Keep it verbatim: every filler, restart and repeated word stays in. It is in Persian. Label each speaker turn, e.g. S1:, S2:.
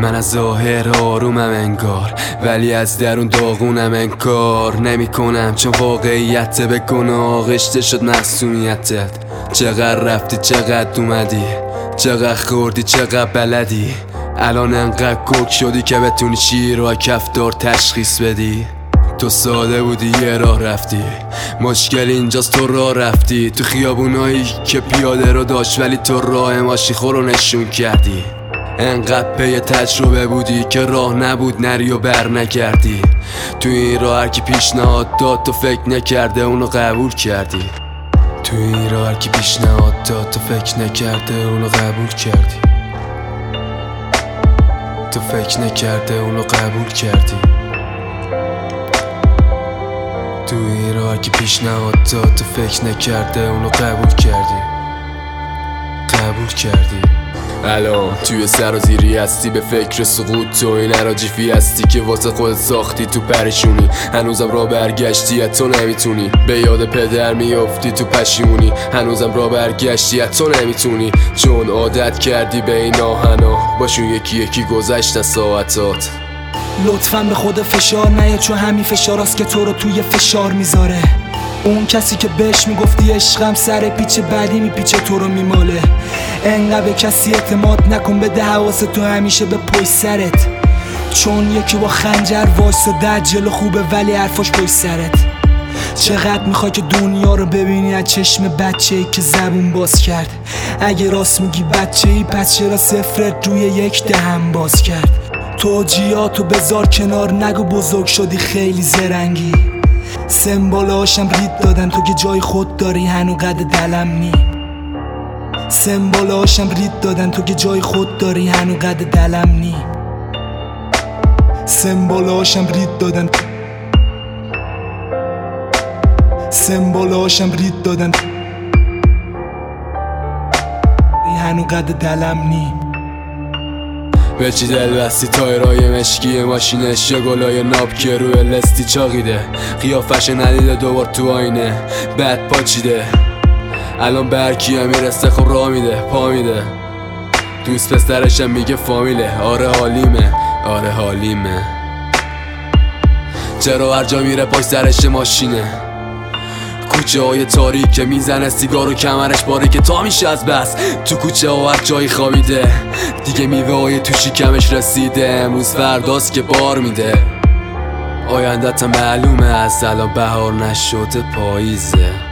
S1: من از ظاهر آرومم انگار، ولی از درون داغونم انکار نمی کنم، چون واقعیت به گناه آغشته شد معصومیتت. چقدر رفتی چقدر اومدی، چقدر خوردی چقدر بلدی، الان انقدر کوک شدی که بتونی شیر و کفدار تشخیص بدی. تو ساده بودی یه راه رفتی، مشکل اینجاست تو راه رفتی تو خیابونایی که پیاده رو داشت، ولی تو راه ماشین خور رو نشون کردی. انقدر پی تجربه بودی که راه نبود نری و بر نکردی. تو این راه هرکی پیشنهاد داد تو فکر نکرده اونو قبول کردی. تو این راه هرکی پیشنهاد داد تو فکر نکرده اونو قبول کردی. تو فکر نکرده اونو قبول کردی. تو این راه هرکی پیشنهاد داد تو فکر نکرده اونو قبول کردی. قبول کردی. الان توی سرازیری هستی به فکر سقوط، تو این عراجیفی هستی که واسه خودت ساختی تو پریشونی. هنوزم راه برگشتی تو نمیتونی، به یاد پدر میافتی تو پشیمونی. هنوزم راه برگشتی تو نمیتونی، چون عادت کردی به این آهنا باشون یکی یکی گذشتن ساعتات.
S2: لطفاً به خود فشار نیا، چون همین فشاراست که تو رو توی فشار میذاره. اون کسی که بهش میگفتی عشقم سر پیچ بعدی میپیچه تو رو میماله. انقدر به کسی اعتماد نکن، بده حواست تو همیشه به پشت سرت، چون یکی با خنجر وایساده جلو خوبه ولی حرفاش پشت سرت. چقدر میخوای که دنیا رو ببینی از چشم بچه‌ای که زبون باز کرد؟ اگه راست میگی بچه‌ای پس چرا صفرت روی یک دهم باز کرد؟ توجیهاتو بذار کنار، نگو بزرگ شدی خیلی زرنگی. سمبالاشم رید دادن تو که جای خود داری هنو قد دلم نی. سمبالاشم رید دادن تو که جای خود داری هنو قد دلم نی. سمبالاشم رید دادن سمبالاشم رید دادن هنو قد دلم نی.
S1: به چی دل بستی تایرای مشکی ماشینش، یا گلای ناب که روی لستی چاقیده. قیافش ندیده دوبار تو آینه بد پاچیده. الان برکی هم میرسه خب راه میده پا میده. دوست پسرشم میگه فامیله، آره حالیمه آره حالیمه. چرا هر جا میره پای سرش ماشینه. کوچه های تاریک که میزنه سیگار و کمرش باره که تا میشه از بس. تو کوچه ها هر جایی خوابیده، دیگه میوه های تو شکمش رسیده. امروز فرداست که بار میده. آینده تا معلومه از الان بهار نشده پاییزه.